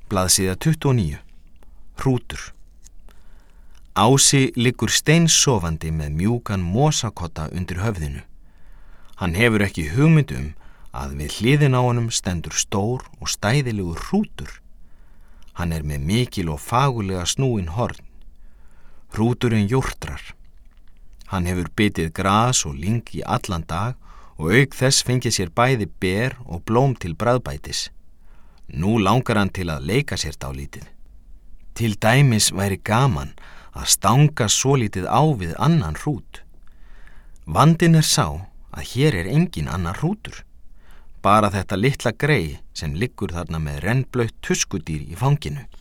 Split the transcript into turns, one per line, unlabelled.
Blaðsíða 29. Hrútur. Ási liggur steinsofandi með mjúkan mosakotta undir höfðinu. Hann hefur ekki hugmynd að við hliðina á honum stendur stór og stæðilegur hrútur. Hann með mikil og fagurlega snúin horn. Hrúturinn jórtrar. Hann hefur bitið gras og lyng í allan dag og auk þess fengið sér bæði ber og blóm til bragðbætis. Nú langar hann til að leika sér dálítið. Til dæmis væri gaman að stanga svolítið á við annan hrút. Vandinn sá að hér engin annar hrútur. Bara þetta litla grey sem liggur þarna með rennblautt tuskudýr í fanginu.